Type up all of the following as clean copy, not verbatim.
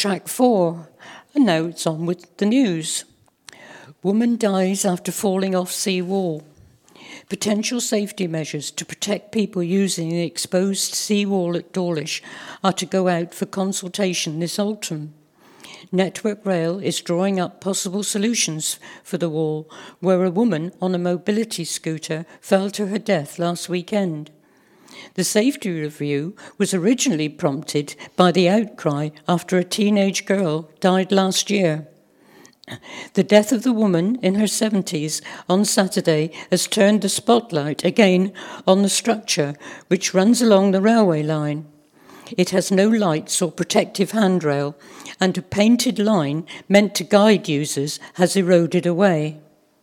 Track 4, and now it's on with the news. Woman dies after falling off sea wall. Potential safety measures to protect people using the exposed sea wall at Dawlish are to go out for consultation this autumn. Network Rail is drawing up possible solutions for the wall, where a woman on a mobility scooter fell to her death last weekend. The safety review was originally prompted by the outcry after a teenage girl died last year. The death of the woman in her 70s on Saturday has turned the spotlight again on the structure which runs along the railway line. It has no lights or protective handrail, and a painted line meant to guide users has eroded away.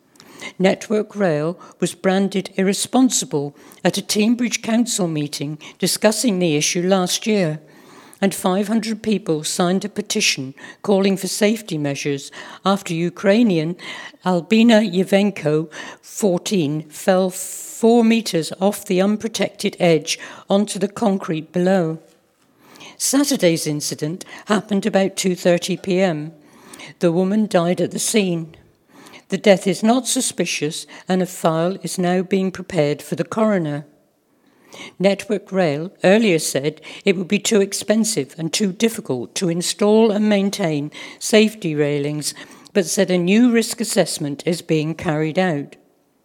Network Rail was branded irresponsible at a Teignbridge Council meeting discussing the issue last year, and 500 people signed a petition calling for safety measures after Ukrainian Albina Yevenko, 14, fell 4 metres off the unprotected edge onto the concrete below. Saturday's incident happened about 2:30 p.m. The woman died at the scene. The death is not suspicious, and a file is now being prepared for the coroner. Network Rail earlier said it would be too expensive and too difficult to install and maintain safety railings, but said a new risk assessment is being carried out.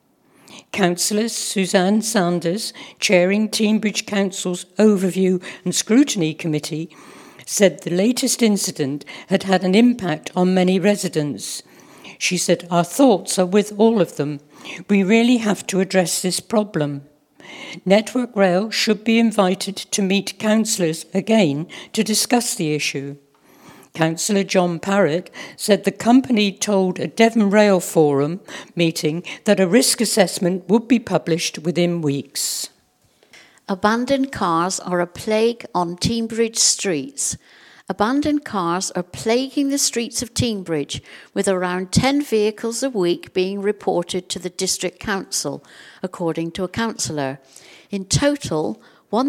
Councillor Suzanne Sanders, chairing Teignbridge Council's Overview and Scrutiny Committee, said the latest incident had had an impact on many residents. She said, "Our thoughts are with all of them. We really have to address this problem." Network Rail should be invited to meet councillors again to discuss the issue. Councillor John Parrott said the company told a Devon Rail Forum meeting that a risk assessment would be published within weeks. Abandoned cars are a plague on Teignbridge streets. Abandoned cars are plaguing the streets of Teignbridge, with around 10 vehicles a week being reported to the District Council, according to a councillor. In total,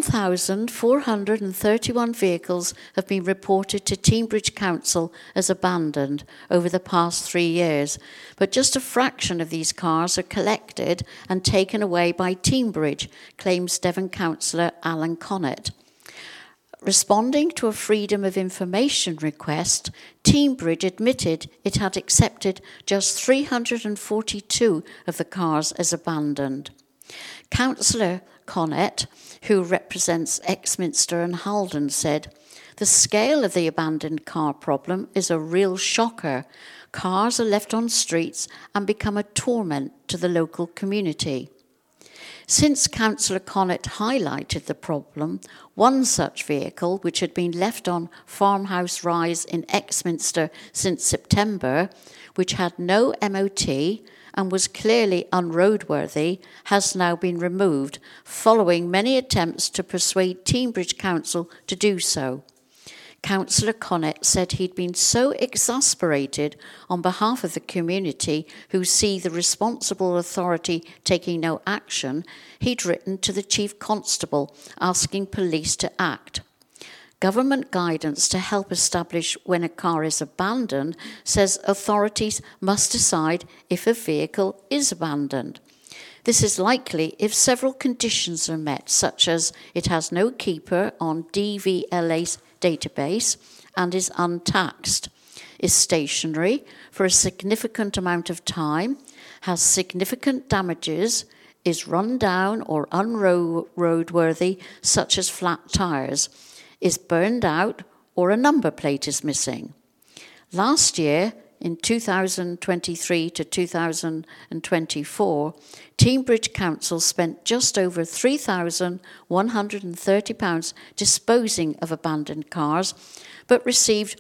1,431 vehicles have been reported to Teignbridge Council as abandoned over the past 3 years, but just a fraction of these cars are collected and taken away by Teignbridge, claims Devon councillor Alan Connett. Responding to a Freedom of Information request, Teignbridge admitted it had accepted just 342 of the cars as abandoned. Councillor Connett, who represents Exminster and Haldon, said, "The scale of the abandoned car problem is a real shocker. Cars are left on streets and become a torment to the local community." Since Councillor Connett highlighted the problem, one such vehicle, which had been left on Farmhouse Rise in Exminster since September, which had no MOT and was clearly unroadworthy, has now been removed, following many attempts to persuade Teignbridge Council to do so. Councillor Connett said he'd been so exasperated on behalf of the community who see the responsible authority taking no action, he'd written to the Chief Constable asking police to act. Government guidance to help establish when a car is abandoned says authorities must decide if a vehicle is abandoned. This is likely if several conditions are met, such as it has no keeper on DVLA's database and is untaxed, is stationary for a significant amount of time, has significant damages, is run down or unroadworthy, such as flat tyres, is burned out, or a number plate is missing. Last year, in 2023 to 2024, Teignbridge Council spent just over £3,130 disposing of abandoned cars, but received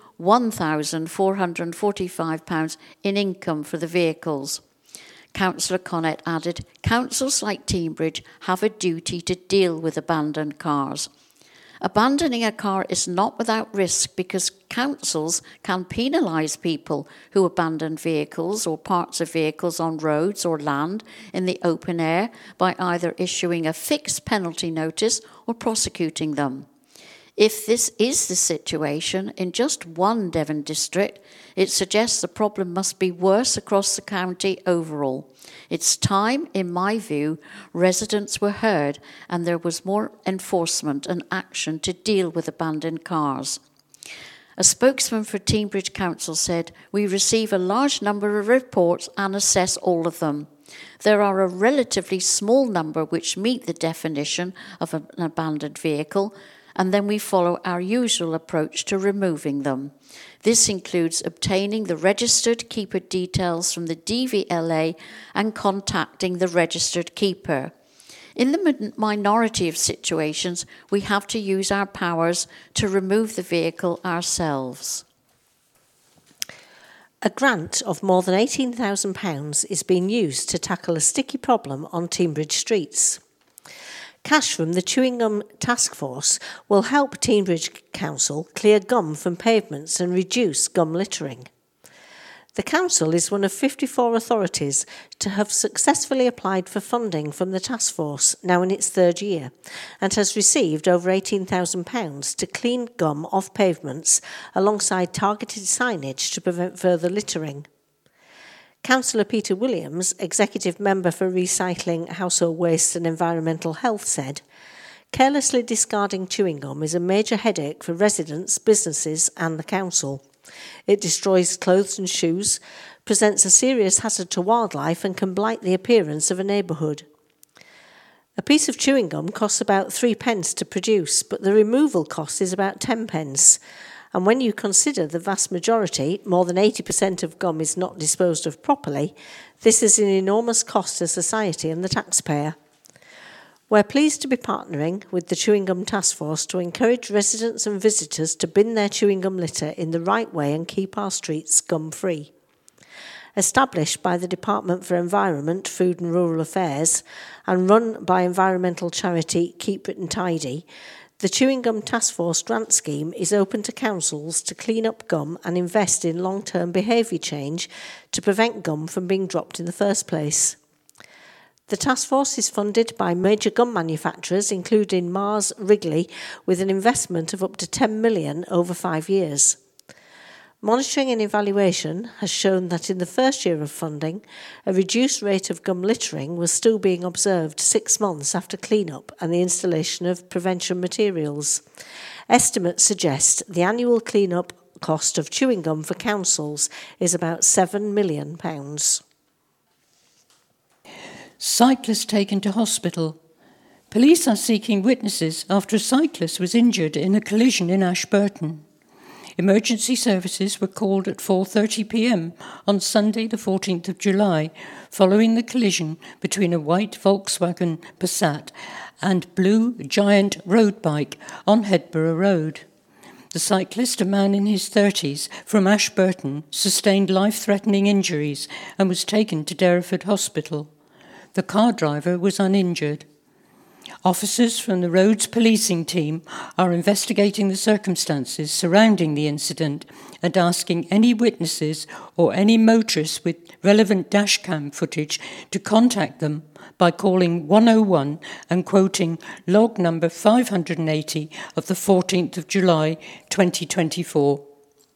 £1,445 in income for the vehicles. Councillor Connett added, "Councils like Teignbridge have a duty to deal with abandoned cars. Abandoning a car is not without risk because councils can penalise people who abandon vehicles or parts of vehicles on roads or land in the open air by either issuing a fixed penalty notice or prosecuting them. If this is the situation in just one Devon district, it suggests the problem must be worse across the county overall. It's time, in my view, residents were heard and there was more enforcement and action to deal with abandoned cars. A spokesman for Teignbridge Council said, "We receive a large number of reports and assess all of them. There are a relatively small number which meet the definition of an abandoned vehicle, and then we follow our usual approach to removing them. This includes obtaining the registered keeper details from the DVLA and contacting the registered keeper. In the minority of situations, we have to use our powers to remove the vehicle ourselves." A grant of more than £18,000 is being used to tackle a sticky problem on Teignbridge streets. Cash from the Chewing Gum Task Force will help Teignbridge Council clear gum from pavements and reduce gum littering. The council is one of 54 authorities to have successfully applied for funding from the task force, now in its third year, and has received over £18,000 to clean gum off pavements alongside targeted signage to prevent further littering. Councillor Peter Williams, Executive Member for Recycling, Household Waste and Environmental Health, said, "Carelessly discarding chewing gum is a major headache for residents, businesses and the council. It destroys clothes and shoes, presents a serious hazard to wildlife and can blight the appearance of a neighbourhood. A piece of chewing gum costs about 3p to produce, but the removal cost is about 10p. And when you consider the vast majority, more than 80% of gum is not disposed of properly, this is an enormous cost to society and the taxpayer. We're pleased to be partnering with the Chewing Gum Task Force to encourage residents and visitors to bin their chewing gum litter in the right way and keep our streets gum-free. Established by the Department for Environment, Food and Rural Affairs and run by environmental charity Keep Britain Tidy, the Chewing Gum Task Force grant scheme is open to councils to clean up gum and invest in long-term behaviour change to prevent gum from being dropped in the first place. The task force is funded by major gum manufacturers, including Mars Wrigley, with an investment of up to $10 million over 5 years. Monitoring and evaluation has shown that in the first year of funding, a reduced rate of gum littering was still being observed 6 months after clean-up and the installation of prevention materials. Estimates suggest the annual clean-up cost of chewing gum for councils is about £7 million. Cyclist taken to hospital. Police are seeking witnesses after a cyclist was injured in a collision in Ashburton. Emergency services were called at 4:30 p.m. on Sunday the 14th of July, following the collision between a white Volkswagen Passat and blue Giant road bike on Headborough Road. The cyclist, a man in his 30s from Ashburton, sustained life-threatening injuries and was taken to Derriford Hospital. The car driver was uninjured. Officers from the roads policing team are investigating the circumstances surrounding the incident and asking any witnesses or any motorists with relevant dashcam footage to contact them by calling 101 and quoting log number 580 of the 14th of July 2024.